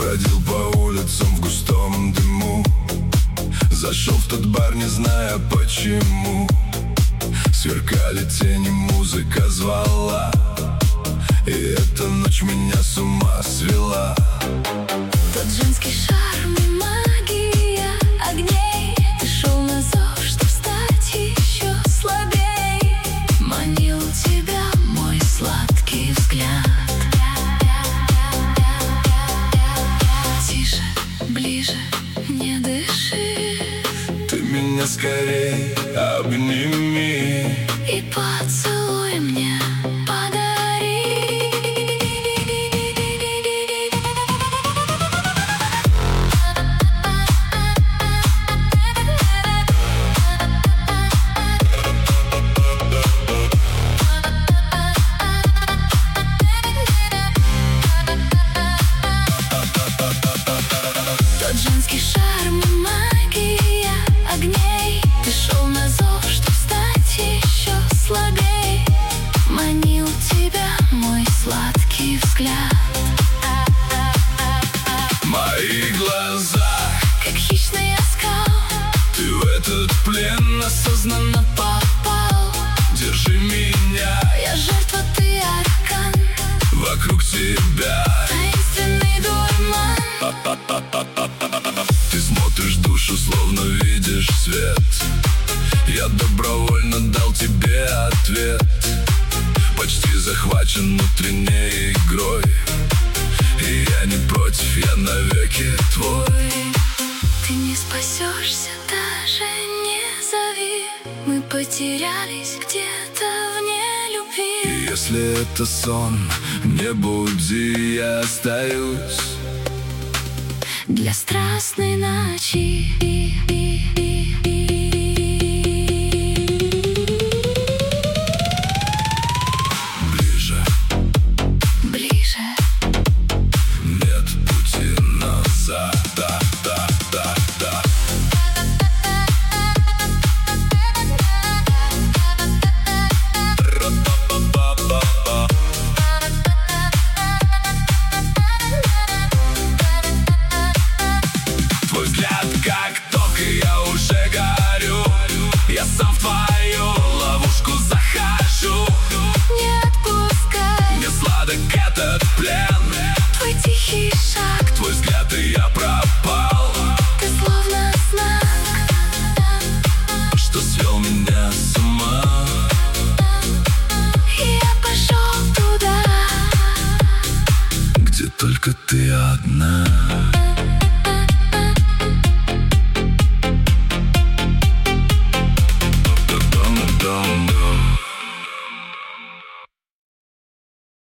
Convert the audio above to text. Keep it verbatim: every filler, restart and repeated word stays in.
Бродил по улицам в густом дыму, зашел в тот бар, не зная почему. Сверкали тени, музыка звала, и эта ночь меня с ума свела. Тот женский шарм и магия огней. Ты шел на зов, чтоб стать еще слабей. Манил тебя мой сладкий взгляд. Тише, ближе, не дыши. Ты меня скорей обними И поцелуй мне подари. Тот женский шарм и магия огней. Ты шел на зов, чтоб стать еще слабей. Манил тебя мой сладкий взгляд. мои глаза, Как хищный оскал, ты в этот плен осознанно попал. держи меня. Я жертва, ты аркан, Вокруг тебя таинственный дурман. ты смотришь в душу, словно видишь свет. Я добровольно дал тебе ответ. Почти захвачен внутренней игрой, и я не против, я навеки твой. Ты не спасешься, даже не зови. Мы потерялись где-то вне любви. И если это сон, не буди, я остаюсь Для страстной ночи.